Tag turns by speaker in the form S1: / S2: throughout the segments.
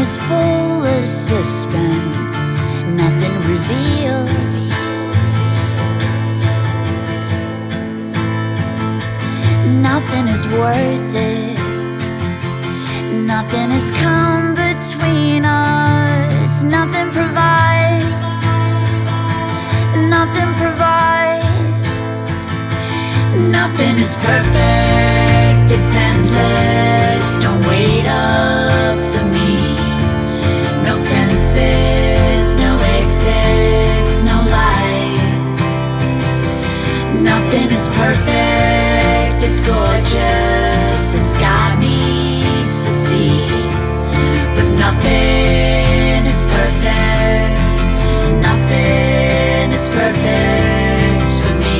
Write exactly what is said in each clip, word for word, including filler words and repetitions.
S1: is full of suspense, nothing revealed. Nothing is worth it. Nothing has come between us. Nothing provides. Nothing provides. Nothing is perfect. It's endless. Don't wait up for me. No fences, no exits, no lies. Nothing is perfect. It's gorgeous. The sky meets the sea, but nothing is perfect. Nothing is perfect for me.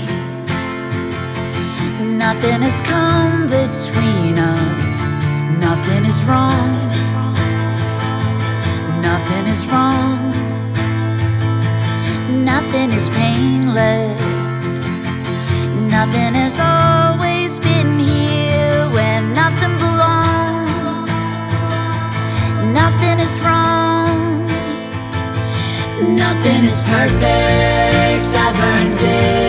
S1: Nothing has come between us. Nothing is wrong. Nothing is wrong. Nothing is painless. Nothing has always been here where nothing belongs. Nothing is wrong. Nothing is perfect. I've earned it.